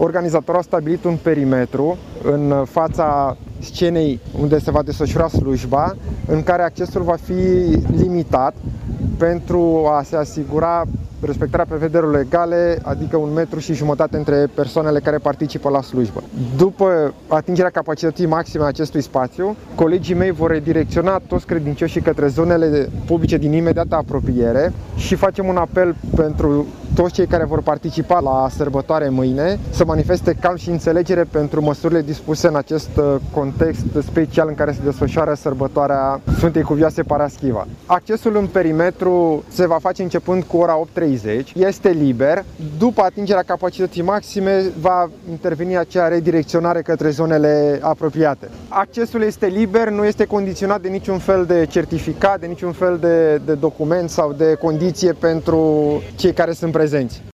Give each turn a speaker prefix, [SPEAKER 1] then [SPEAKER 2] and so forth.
[SPEAKER 1] Organizatorul a stabilit un perimetru în fața scenei unde se va desfășura slujba, în care accesul va fi limitat pentru a se asigura respectarea prevederilor legale, adică 1,5 m între persoanele care participă la slujbă. După atingerea capacității maxime a acestui spațiu, colegii mei vor redirecționa toți credincioșii către zonele publice din imediată apropiere și facem un apel pentru toți cei care vor participa la sărbătoare mâine să manifeste calm și înțelegere pentru măsurile dispuse în acest context special în care se desfășoară sărbătoarea Sfântei Cuvioase Paraschiva. Accesul în perimetru se va face începând cu ora 8:30, este liber. După atingerea capacității maxime va interveni acea redirecționare către zonele apropiate. Accesul este liber, nu este condiționat de niciun fel de certificat, de niciun fel de document sau de condiție pentru cei care sunt prezenți.